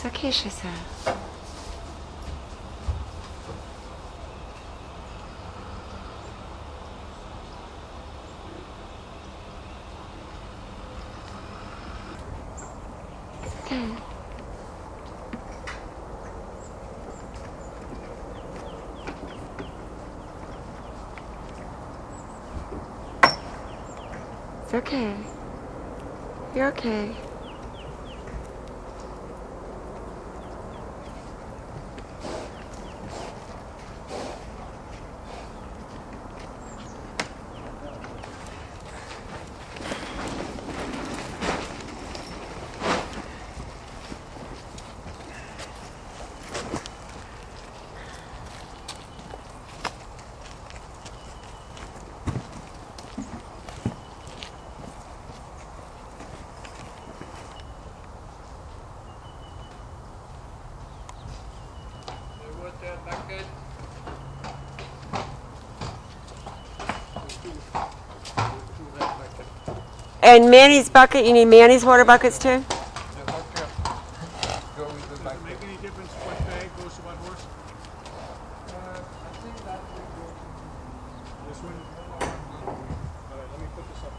It's okay, she said. Okay. It's okay. You're okay. And Manny's bucket, you need Manny's water buckets too? Does it make any difference what bag goes to what horse? I think that would go to this one. All right, let me put this up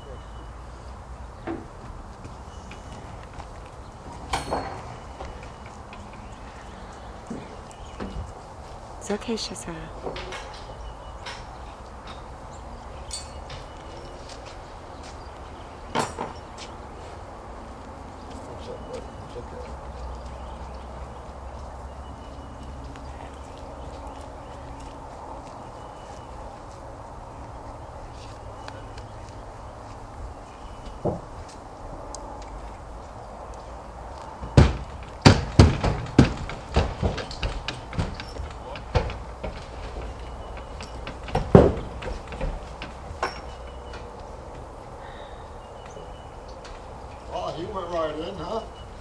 first. It's okay, Shazza. Oh, he went right in, huh?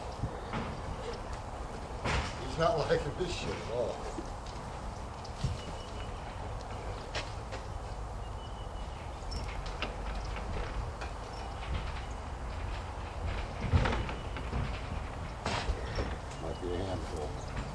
He's not liking this shit at all. Might be a handful.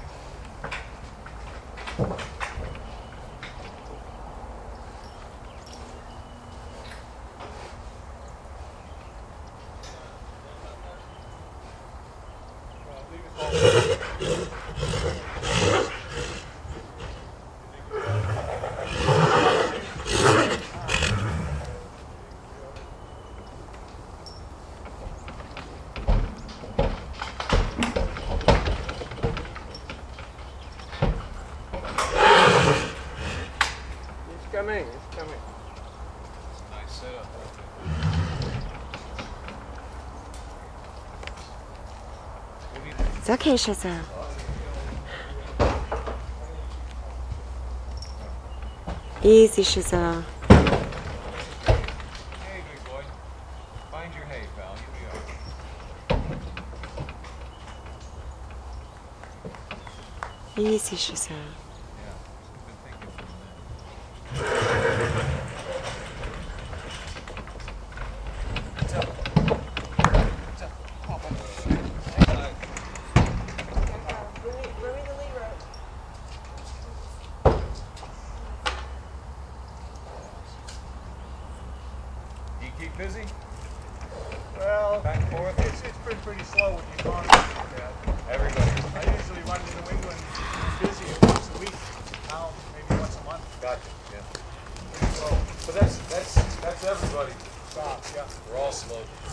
It's coming. Nice setup. It's okay, Shazza. Easy, Shazza. Hey, big boy. Find your hay, pal. You'll be all right. Easy, Shazza. You keep busy? Well, back and forth. It's been pretty slow with the economy. Everybody. I usually run to New England busy once a week. Now maybe once a month. Gotcha. Yeah. Pretty slow. But that's everybody. Stop. Yeah. We're all slow.